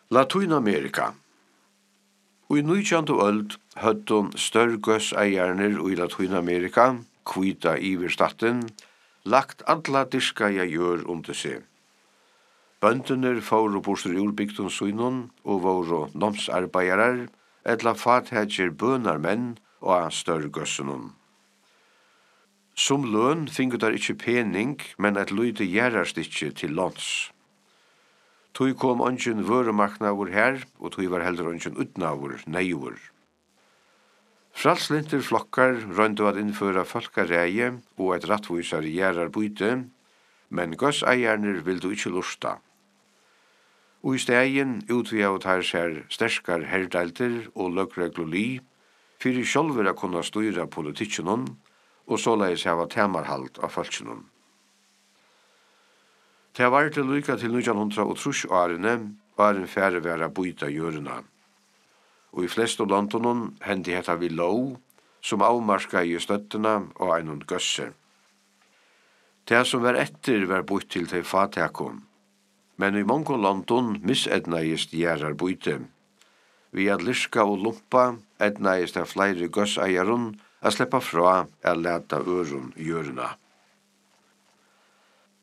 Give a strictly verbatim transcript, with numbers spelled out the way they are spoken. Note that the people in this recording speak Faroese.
Latinamerika. I nítjandu öld høvdu større gøsseierner i Latinamerika, kvita iverstatten, lagt alla dirskaja jør under seg. Bønduner fóru bostur ur bygdun sunnun og voru nomsarbeidarar, etla fathedger bønarmenn og større gøssenun. Som løn fingu der ikkje pening, men et luyte gjerrarstikje til låns. Tui kom ongin vørumarknaður her, og tui var heldur ongin utnaður neigur. Fralslinter flokkar røyndu at innføra folkarægi og et rattvísari gjerrarbúti, men gøsseierner vildu ikkje lusta. Og i stegin utviaðu þær sér sterskar herdeilter og løgregluli, fyrir sjálfur að kunna stýra politikkinum, og såleis hava temarhald av folkinum. Det var til lykka til nítjan hundrað og trýss-árene var en færre vera búta jøruna. Og i flestu landunum hendi hetta vi lov, som avmarska i støttuna og einun gøsse. Det som var etter var bútt til tei fatekum, men i mongon landun misednaist gjerrar búti. Vi at lirka og lumpa ednaist av fleiri gøsseierun a sleppa fra a leta ørun jøruna.